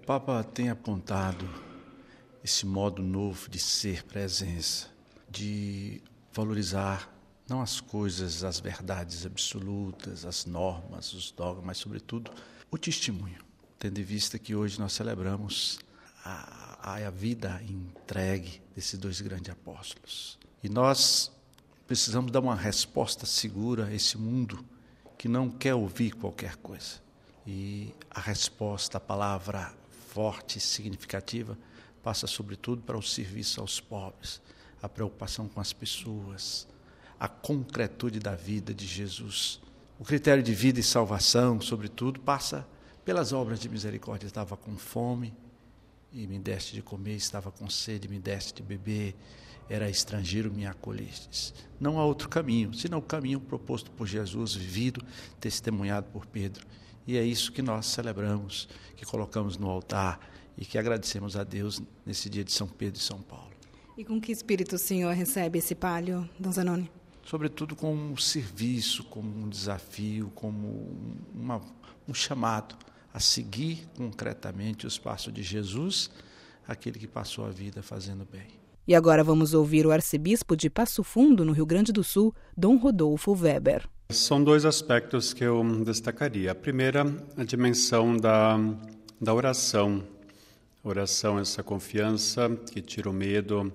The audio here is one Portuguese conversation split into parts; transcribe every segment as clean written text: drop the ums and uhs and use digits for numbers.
Papa tem apontado esse modo novo de ser presença, de valorizar não as coisas, as verdades absolutas, as normas, os dogmas, mas, sobretudo, o testemunho. Tendo em vista que hoje nós celebramos a vida entregue desses dois grandes apóstolos. E nós precisamos dar uma resposta segura a esse mundo que não quer ouvir qualquer coisa. E a resposta, a palavra forte e significativa, passa sobretudo para o serviço aos pobres, a preocupação com as pessoas, a concretude da vida de Jesus. O critério de vida e salvação, sobretudo, passa pelas obras de misericórdia. Estava com fome e me deste de comer, estava com sede e me deste de beber, era estrangeiro, me acolhestes. Não há outro caminho, senão o caminho proposto por Jesus, vivido, testemunhado por Pedro. E é isso que nós celebramos, que colocamos no altar e que agradecemos a Deus nesse dia de São Pedro e São Paulo. E com que espírito o senhor recebe esse palio, Dom Zanoni? Sobretudo como um serviço, como um desafio, como um chamado a seguir concretamente os passos de Jesus, aquele que passou a vida fazendo bem. E agora vamos ouvir o arcebispo de Passo Fundo, no Rio Grande do Sul, Dom Rodolfo Weber. São dois aspectos que eu destacaria. A primeira, a dimensão da oração. Oração, essa confiança que tira o medo,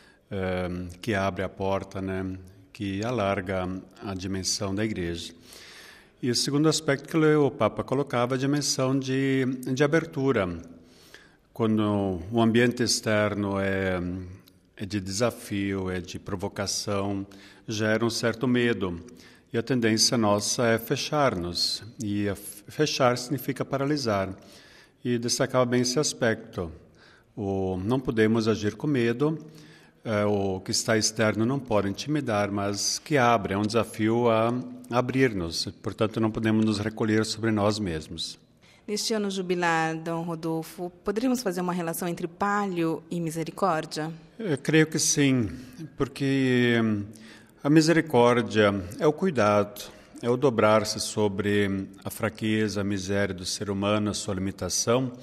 que abre a porta, né? Que alarga a dimensão da igreja. E o segundo aspecto que o Papa colocava, a dimensão de abertura. Quando o ambiente externo é de desafio, é de provocação, gera um certo medo. E a tendência nossa é fechar-nos. E fechar significa paralisar. E destacava bem esse aspecto. Não podemos agir com medo. O que está externo não pode intimidar, mas que abre, é um desafio a abrir-nos. Portanto, não podemos nos recolher sobre nós mesmos. Neste ano jubilar, Dom Rodolfo, poderíamos fazer uma relação entre palio e misericórdia? Eu creio que sim, porque a misericórdia é o cuidado, é o dobrar-se sobre a fraqueza, a miséria do ser humano, a sua limitação.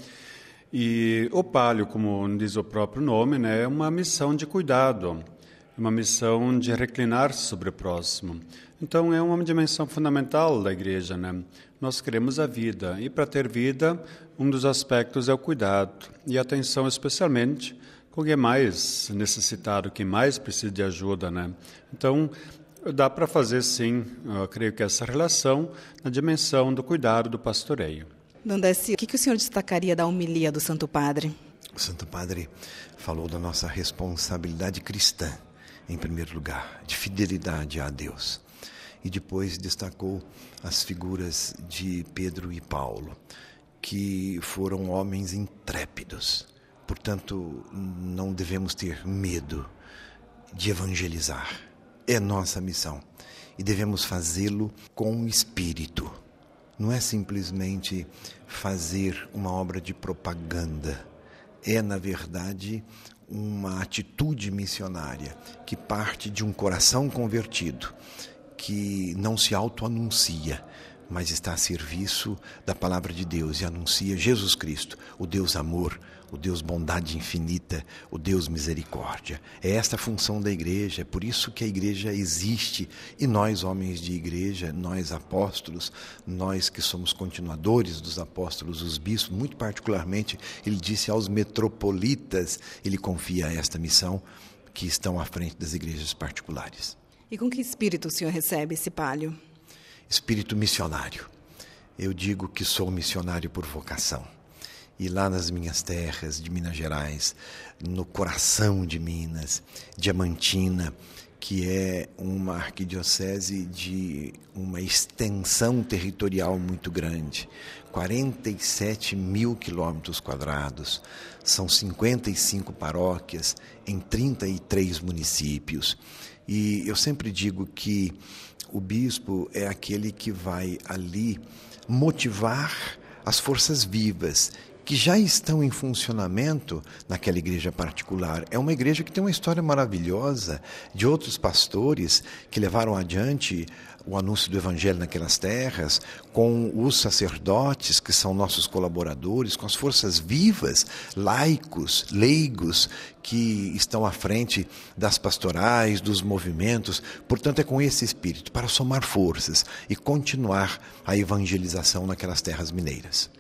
E o palio, como diz o próprio nome, né, é uma missão de cuidado, uma missão de reclinar-se sobre o próximo. Então, é uma dimensão fundamental da igreja, né? Nós queremos a vida, e para ter vida, um dos aspectos é o cuidado e a atenção especialmente com quem é mais necessitado, quem mais precisa de ajuda, né? Então, dá para fazer, sim, eu creio que essa relação na dimensão do cuidado, do pastoreio. Dom Décio, o que o senhor destacaria da homilia do Santo Padre? O Santo Padre falou da nossa responsabilidade cristã, em primeiro lugar, de fidelidade a Deus. E depois destacou as figuras de Pedro e Paulo, que foram homens intrépidos. Portanto, não devemos ter medo de evangelizar. É nossa missão e devemos fazê-lo com espírito. Não é simplesmente fazer uma obra de propaganda. É, na verdade, uma atitude missionária que parte de um coração convertido, que não se auto-anuncia, mas está a serviço da palavra de Deus e anuncia Jesus Cristo, o Deus amor, o Deus bondade infinita, o Deus misericórdia. É esta a função da igreja, é por isso que a igreja existe. E nós, homens de igreja, nós apóstolos, nós que somos continuadores dos apóstolos, os bispos, muito particularmente, ele disse aos metropolitas, ele confia esta missão que estão à frente das igrejas particulares. E com que espírito o senhor recebe esse palio? Espírito missionário. Eu digo que sou missionário por vocação. E lá nas minhas terras de Minas Gerais, no coração de Minas, Diamantina, que é uma arquidiocese de uma extensão territorial muito grande, 47 mil quilômetros quadrados, são 55 paróquias em 33 municípios. E eu sempre digo que o bispo é aquele que vai ali motivar as forças vivas que já estão em funcionamento naquela igreja particular. É uma igreja que tem uma história maravilhosa de outros pastores que levaram adiante o anúncio do Evangelho naquelas terras, com os sacerdotes, que são nossos colaboradores, com as forças vivas, laicos, leigos, que estão à frente das pastorais, dos movimentos. Portanto, é com esse espírito, para somar forças e continuar a evangelização naquelas terras mineiras.